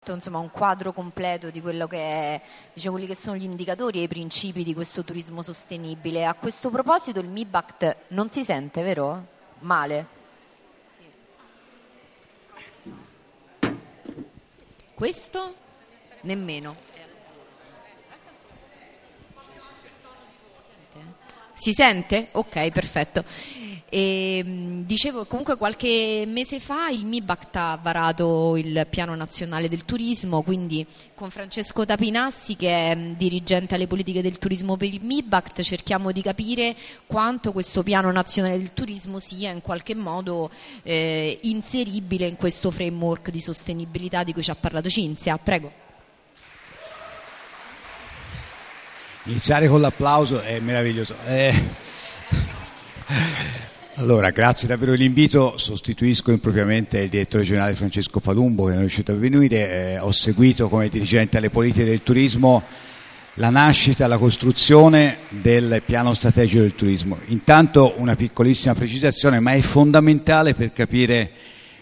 insomma un quadro completo di quello che è, diciamo, quelli che sono gli indicatori e i principi di questo turismo sostenibile. A questo proposito il MIBACT non si sente, vero? Male. Sì. Questo? Nemmeno. Si sente? Ok, perfetto. Dicevo, comunque qualche mese fa il MIBACT ha varato il piano nazionale del turismo, quindi con Francesco Tapinassi, che è dirigente alle politiche del turismo per il MIBACT, cerchiamo di capire quanto questo piano nazionale del turismo sia in qualche modo inseribile in questo framework di sostenibilità di cui ci ha parlato Cinzia. Prego. Iniziare con l'applauso è meraviglioso. Allora, grazie davvero dell'invito. Sostituisco impropriamente il direttore generale Francesco Palumbo, che non è riuscito a venire. Ho seguito come dirigente alle politiche del turismo la nascita, la costruzione del piano strategico del turismo. Intanto una piccolissima precisazione, ma è fondamentale per capire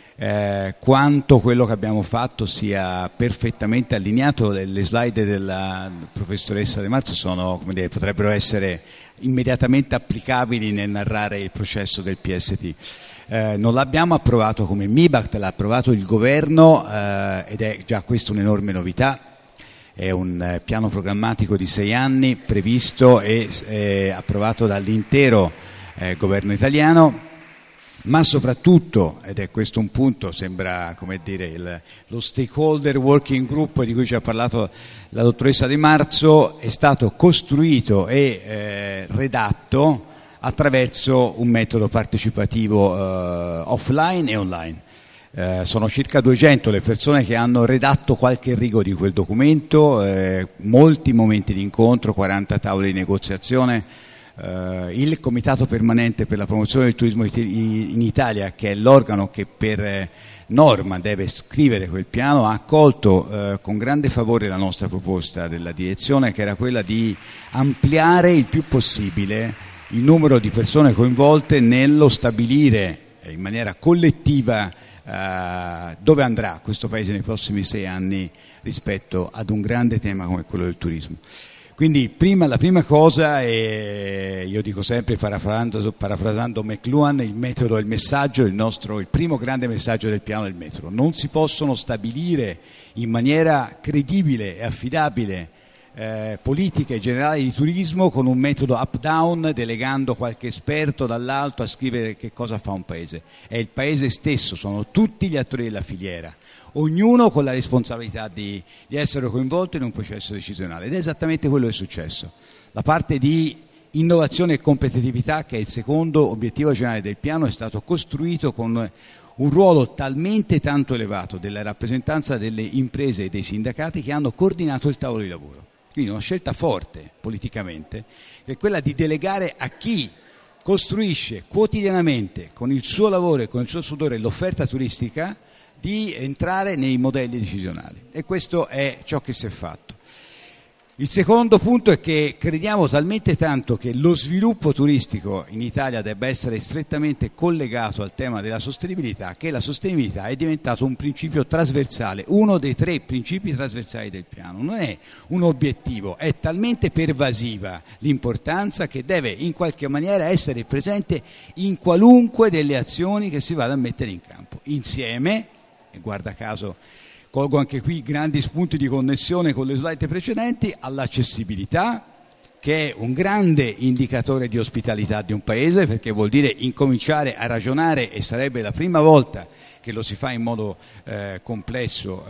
quanto quello che abbiamo fatto sia perfettamente allineato. Le slide della professoressa De Marzo sono, come dire, potrebbero essere immediatamente applicabili nel narrare il processo del PST. Non l'abbiamo approvato come MIBACT, l'ha approvato il governo ed è già questa un'enorme novità. È un piano programmatico di 6 anni previsto e approvato dall'intero governo italiano, ma soprattutto, ed è questo un punto, sembra come dire lo stakeholder working group di cui ci ha parlato la dottoressa De Marzo, è stato costruito e redatto attraverso un metodo partecipativo offline e online. Sono circa 200 le persone che hanno redatto qualche rigo di quel documento, molti momenti di incontro, 40 tavole di negoziazione. Il Comitato Permanente per la Promozione del Turismo in Italia, che è l'organo che per norma deve scrivere quel piano, ha accolto con grande favore la nostra proposta della direzione, che era quella di ampliare il più possibile il numero di persone coinvolte nello stabilire in maniera collettiva dove andrà questo Paese nei prossimi 6 anni rispetto ad un grande tema come quello del turismo. Quindi la prima cosa, io dico sempre parafrasando McLuhan, il metodo è il messaggio, il primo grande messaggio del piano è il metodo. Non si possono stabilire in maniera credibile e affidabile politiche generali di turismo con un metodo up-down, delegando qualche esperto dall'alto a scrivere che cosa fa un paese. È il paese stesso, sono tutti gli attori della filiera, ognuno con la responsabilità di essere coinvolto in un processo decisionale, ed è esattamente quello che è successo. La parte di innovazione e competitività, che è il secondo obiettivo generale del piano, è stato costruito con un ruolo talmente tanto elevato della rappresentanza delle imprese e dei sindacati che hanno coordinato il tavolo di lavoro. Quindi una scelta forte politicamente è quella di delegare a chi costruisce quotidianamente con il suo lavoro e con il suo sudore l'offerta turistica di entrare nei modelli decisionali, e questo è ciò che si è fatto. Il secondo punto è che crediamo talmente tanto che lo sviluppo turistico in Italia debba essere strettamente collegato al tema della sostenibilità, che la sostenibilità è diventato un principio trasversale, uno dei 3 principi trasversali del piano. Non è un obiettivo, è talmente pervasiva l'importanza che deve in qualche maniera essere presente in qualunque delle azioni che si vada a mettere in campo. Insieme, e guarda caso colgo anche qui grandi spunti di connessione con le slide precedenti, all'accessibilità, che è un grande indicatore di ospitalità di un paese, perché vuol dire incominciare a ragionare, e sarebbe la prima volta che lo si fa in modo complesso,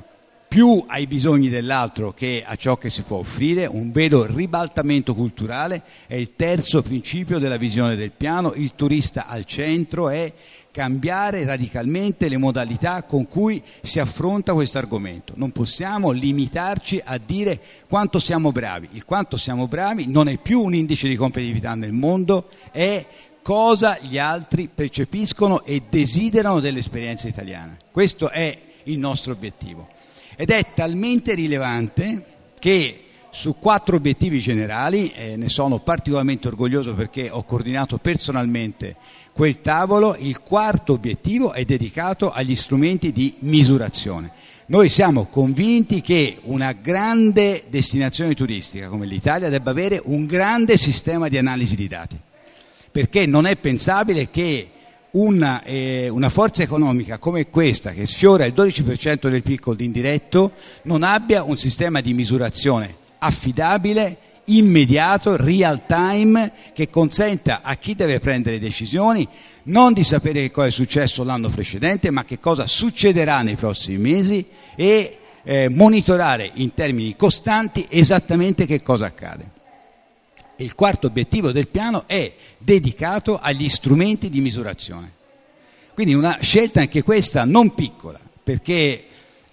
più ai bisogni dell'altro che a ciò che si può offrire. Un vero ribaltamento culturale è il terzo principio della visione del piano. Il turista al centro, è cambiare radicalmente le modalità con cui si affronta questo argomento. Non possiamo limitarci a dire quanto siamo bravi. Il quanto siamo bravi non è più un indice di competitività nel mondo, è cosa gli altri percepiscono e desiderano dell'esperienza italiana. Questo è il nostro obiettivo, ed è talmente rilevante che su 4 obiettivi generali, ne sono particolarmente orgoglioso perché ho coordinato personalmente quel tavolo. Il quarto obiettivo è dedicato agli strumenti di misurazione. Noi siamo convinti che una grande destinazione turistica come l'Italia debba avere un grande sistema di analisi di dati, perché non è pensabile che una forza economica come questa, che sfiora il 12% del PIL indiretto, non abbia un sistema di misurazione affidabile, immediato, real time, che consenta a chi deve prendere decisioni non di sapere che cosa è successo l'anno precedente, ma che cosa succederà nei prossimi mesi e monitorare in termini costanti esattamente che cosa accade. E il quarto obiettivo del piano è dedicato agli strumenti di misurazione. Quindi una scelta anche questa non piccola, perché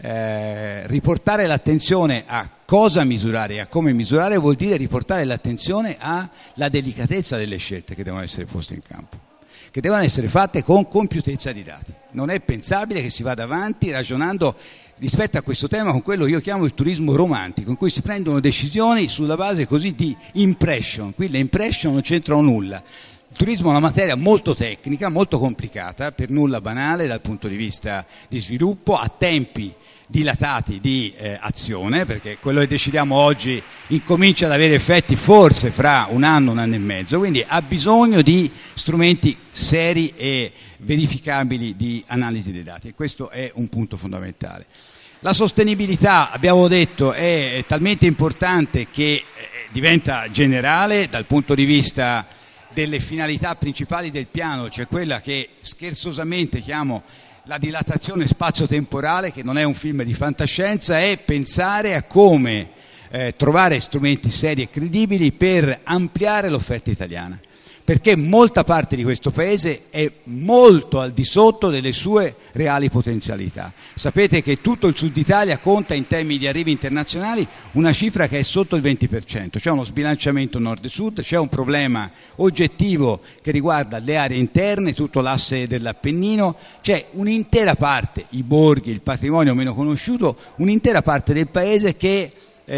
riportare l'attenzione a cosa misurare e a come misurare vuol dire riportare l'attenzione alla delicatezza delle scelte che devono essere poste in campo, che devono essere fatte con compiutezza di dati. Non è pensabile che si vada avanti ragionando rispetto a questo tema con quello che io chiamo il turismo romantico, in cui si prendono decisioni sulla base così di impression. Qui le impression non c'entrano nulla. Il turismo è una materia molto tecnica, molto complicata, per nulla banale dal punto di vista di sviluppo, a tempi dilatati di azione, perché quello che decidiamo oggi incomincia ad avere effetti forse fra un anno e mezzo, quindi ha bisogno di strumenti seri e verificabili di analisi dei dati, e questo è un punto fondamentale. La sostenibilità, abbiamo detto, è talmente importante che diventa generale dal punto di vista delle finalità principali del piano, cioè quella che scherzosamente chiamo la dilatazione spazio-temporale, che non è un film di fantascienza, è pensare a come trovare strumenti seri e credibili per ampliare l'offerta italiana, perché molta parte di questo paese è molto al di sotto delle sue reali potenzialità. Sapete che tutto il sud Italia conta in termini di arrivi internazionali una cifra che è sotto il 20%, c'è uno sbilanciamento nord-sud, c'è un problema oggettivo che riguarda le aree interne, tutto l'asse dell'Appennino, c'è un'intera parte, i borghi, il patrimonio meno conosciuto, un'intera parte del paese che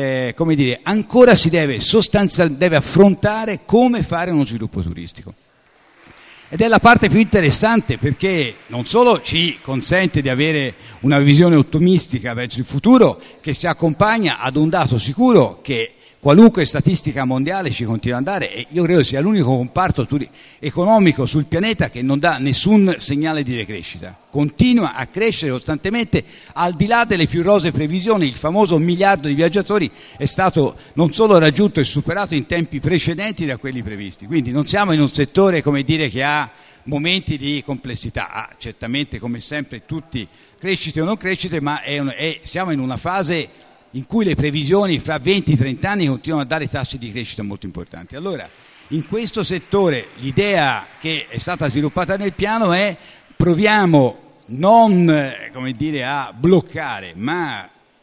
ancora si deve affrontare come fare uno sviluppo turistico. Ed è la parte più interessante, perché non solo ci consente di avere una visione ottimistica verso il futuro, che si accompagna ad un dato sicuro che qualunque statistica mondiale ci continua ad andare, e io credo sia l'unico comparto economico sul pianeta che non dà nessun segnale di decrescita, continua a crescere costantemente al di là delle più rosee previsioni. Il famoso 1 miliardo di viaggiatori è stato non solo raggiunto e superato in tempi precedenti da quelli previsti, quindi non siamo in un settore, come dire, che ha momenti di complessità, certamente come sempre tutti crescite o non crescite, ma siamo in una fase in cui le previsioni fra 20-30 anni continuano a dare tassi di crescita molto importanti. Allora, in questo settore l'idea che è stata sviluppata nel piano è: proviamo non a bloccare, ma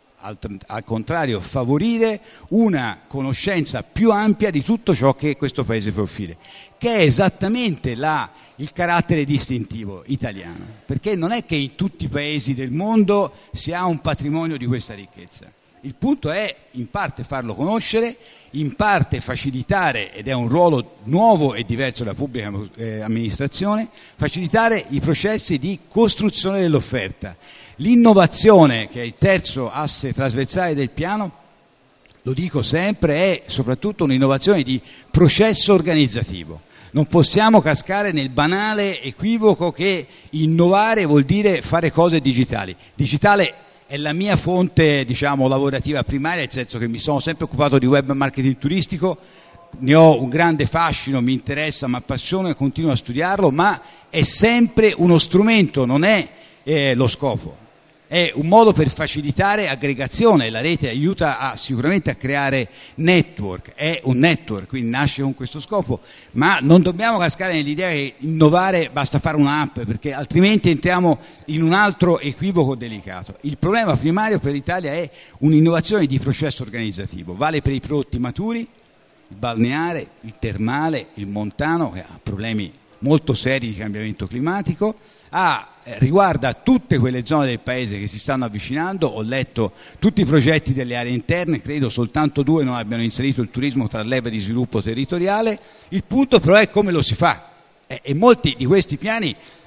al contrario favorire una conoscenza più ampia di tutto ciò che questo paese può offrire, che è esattamente il carattere distintivo italiano, perché non è che in tutti i paesi del mondo si ha un patrimonio di questa ricchezza. Il punto è in parte farlo conoscere, in parte facilitare, ed è un ruolo nuovo e diverso della pubblica amministrazione, facilitare i processi di costruzione dell'offerta. L'innovazione, che è il terzo asse trasversale del piano, lo dico sempre, è soprattutto un'innovazione di processo organizzativo. Non possiamo cascare nel banale equivoco che innovare vuol dire fare cose digitali. Digitale è la mia fonte, lavorativa primaria, nel senso che mi sono sempre occupato di web marketing turistico, ne ho un grande fascino, mi interessa, mi appassiona e continuo a studiarlo, ma è sempre uno strumento, non è lo scopo. È un modo per facilitare aggregazione, la rete aiuta sicuramente a creare network, è un network, quindi nasce con questo scopo, ma non dobbiamo cascare nell'idea che innovare basta fare un'app, perché altrimenti entriamo in un altro equivoco delicato. Il problema primario per l'Italia è un'innovazione di processo organizzativo, vale per i prodotti maturi, il balneare, il termale, il montano, che ha problemi molto seri di cambiamento climatico, riguarda tutte quelle zone del paese che si stanno avvicinando. Ho letto tutti i progetti delle aree interne, credo soltanto 2 non abbiano inserito il turismo tra le leve di sviluppo territoriale. Il punto però è come lo si fa, e molti di questi piani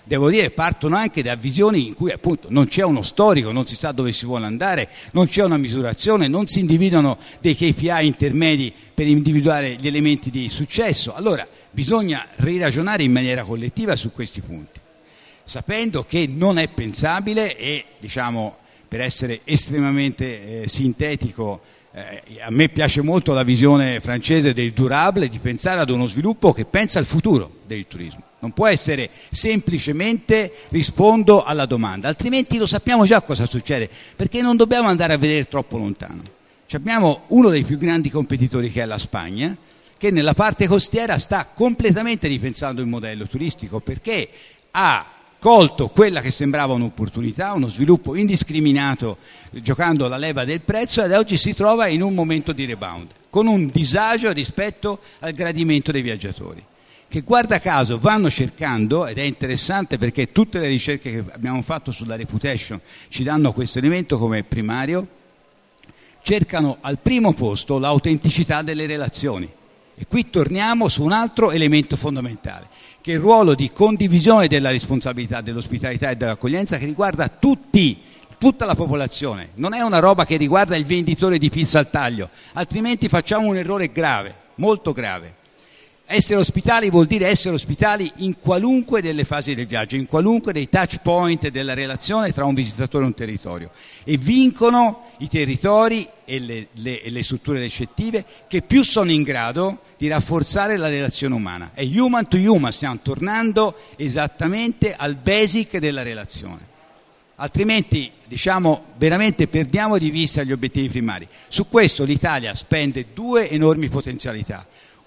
devo dire, partono anche da visioni in cui appunto non c'è uno storico, non si sa dove si vuole andare, non c'è una misurazione, non si individuano dei KPI intermedi per individuare gli elementi di successo. Allora bisogna riragionare in maniera collettiva su questi punti, sapendo che non è pensabile e, diciamo, per essere estremamente sintetico, a me piace molto la visione francese del durable, di pensare ad uno sviluppo che pensa al futuro del turismo. Non può essere semplicemente rispondo alla domanda, altrimenti lo sappiamo già cosa succede, perché non dobbiamo andare a vedere troppo lontano. Abbiamo uno dei più grandi competitori, che è la Spagna, che nella parte costiera sta completamente ripensando il modello turistico, perché ha colto quella che sembrava un'opportunità, uno sviluppo indiscriminato giocando la leva del prezzo, ed oggi si trova in un momento di rebound, con un disagio rispetto al gradimento dei viaggiatori, che guarda caso vanno cercando, ed è interessante perché tutte le ricerche che abbiamo fatto sulla reputation ci danno questo elemento come primario, cercano al primo posto l'autenticità delle relazioni. E qui torniamo su un altro elemento fondamentale, che è il ruolo di condivisione della responsabilità dell'ospitalità e dell'accoglienza, che riguarda tutta la popolazione. Non è una roba che riguarda il venditore di pizza al taglio, altrimenti facciamo un errore grave, molto grave. Essere ospitali vuol dire essere ospitali in qualunque delle fasi del viaggio, in qualunque dei touch point della relazione tra un visitatore e un territorio, e vincono i territori e le strutture ricettive che più sono in grado di rafforzare la relazione umana. È human to human, stiamo tornando esattamente al basic della relazione. Altrimenti, diciamo, veramente perdiamo di vista gli obiettivi primari. Su questo l'Italia spende due enormi potenzialità.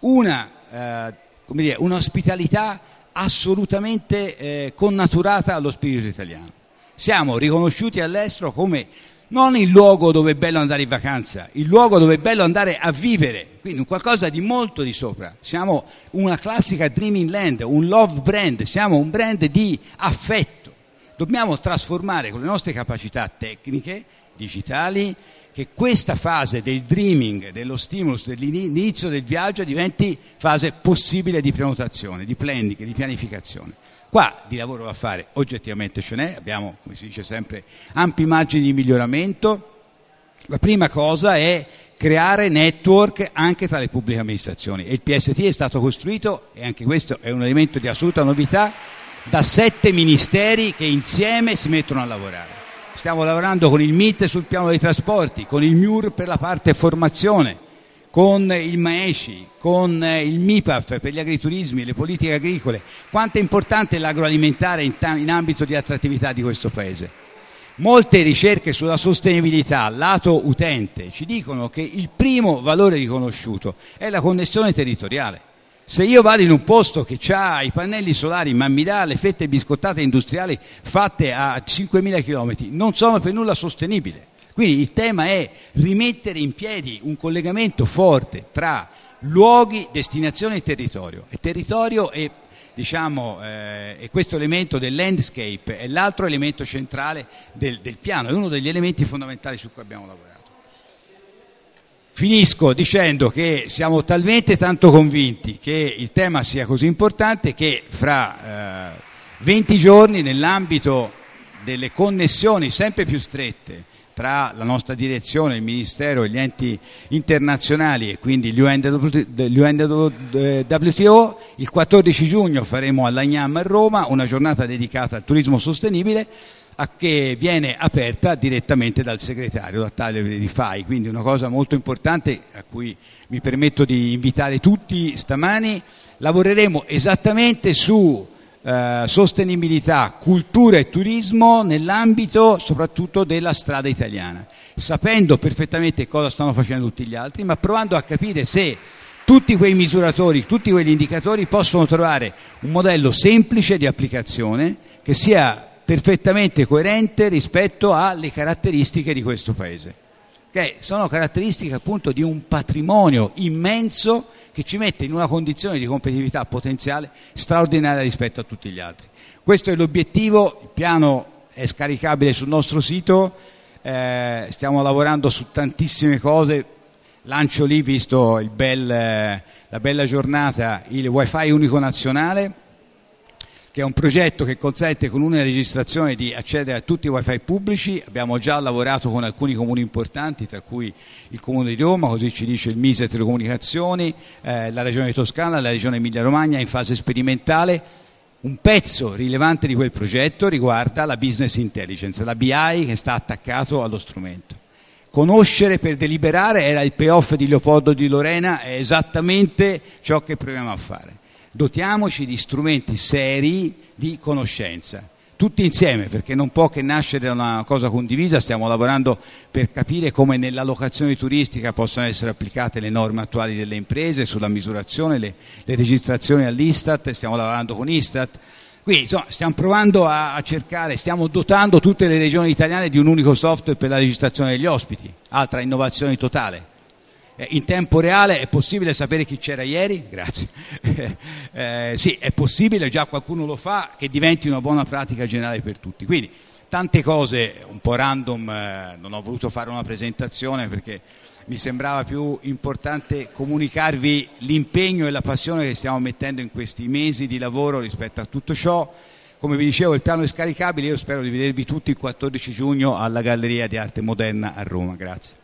Un'ospitalità assolutamente connaturata allo spirito italiano. Siamo riconosciuti all'estero come non il luogo dove è bello andare in vacanza, il luogo dove è bello andare a vivere, quindi un qualcosa di molto di sopra. Siamo una classica dreaming land, un love brand, siamo un brand di affetto. Dobbiamo trasformare con le nostre capacità tecniche, digitali, che questa fase del dreaming, dello stimulus, dell'inizio del viaggio diventi fase possibile di prenotazione, di planning, di pianificazione. Qua di lavoro da fare oggettivamente ce n'è, abbiamo, come si dice sempre, ampi margini di miglioramento. La prima cosa è creare network anche tra le pubbliche amministrazioni, e il PST è stato costruito, e anche questo è un elemento di assoluta novità, da 7 ministeri che insieme si mettono a lavorare. Stiamo lavorando con il MIT sul piano dei trasporti, con il MIUR per la parte formazione, con il MAECI, con il MIPAF per gli agriturismi e le politiche agricole. Quanto è importante l'agroalimentare in ambito di attrattività di questo Paese. Molte ricerche sulla sostenibilità lato utente ci dicono che il primo valore riconosciuto è la connessione territoriale. Se io vado in un posto che ha i pannelli solari ma mi dà le fette biscottate industriali fatte a 5.000 km, non sono per nulla sostenibili. Quindi il tema è rimettere in piedi un collegamento forte tra luoghi, destinazione e territorio. E territorio è, è questo elemento del landscape, è l'altro elemento centrale del piano, è uno degli elementi fondamentali su cui abbiamo lavorato. Finisco dicendo che siamo talmente tanto convinti che il tema sia così importante che fra 20 giorni, nell'ambito delle connessioni sempre più strette tra la nostra direzione, il Ministero e gli enti internazionali e quindi l'UNWTO, il 14 giugno faremo all'Agnam a Roma una giornata dedicata al turismo sostenibile, che viene aperta direttamente dal segretario, da Taglio di FAI, quindi una cosa molto importante a cui mi permetto di invitare tutti stamani. Lavoreremo esattamente su sostenibilità, cultura e turismo nell'ambito soprattutto della strada italiana, sapendo perfettamente cosa stanno facendo tutti gli altri, ma provando a capire se tutti quei misuratori, tutti quegli indicatori possono trovare un modello semplice di applicazione che sia perfettamente coerente rispetto alle caratteristiche di questo Paese, che sono caratteristiche appunto di un patrimonio immenso che ci mette in una condizione di competitività potenziale straordinaria rispetto a tutti gli altri. Questo è l'obiettivo, il piano è scaricabile sul nostro sito, stiamo lavorando su tantissime cose, lancio lì, visto la bella giornata, il Wi-Fi unico nazionale. che è un progetto che consente con una registrazione di accedere a tutti i wifi pubblici. Abbiamo già lavorato con alcuni comuni importanti, tra cui il Comune di Roma, così ci dice il Mise Telecomunicazioni, la Regione Toscana, la Regione Emilia-Romagna in fase sperimentale. Un pezzo rilevante di quel progetto riguarda la business intelligence, la BI che sta attaccato allo strumento. Conoscere per deliberare era il payoff di Leopoldo Di Lorena, è esattamente ciò che proviamo a fare. Dotiamoci di strumenti seri di conoscenza, tutti insieme, perché non può che nascere da una cosa condivisa. Stiamo lavorando per capire come nella locazione turistica possano essere applicate le norme attuali delle imprese sulla misurazione, le registrazioni all'Istat, stiamo lavorando con Istat. Quindi insomma, stiamo provando a cercare, stiamo dotando tutte le regioni italiane di un unico software per la registrazione degli ospiti, altra innovazione totale. In tempo reale è possibile sapere chi c'era ieri? Grazie. Sì, è possibile, già qualcuno lo fa, che diventi una buona pratica generale per tutti. Quindi tante cose un po' random, non ho voluto fare una presentazione perché mi sembrava più importante comunicarvi l'impegno e la passione che stiamo mettendo in questi mesi di lavoro rispetto a tutto ciò. Come vi dicevo, il piano è scaricabile, io spero di vedervi tutti il 14 giugno alla Galleria di Arte Moderna a Roma. Grazie.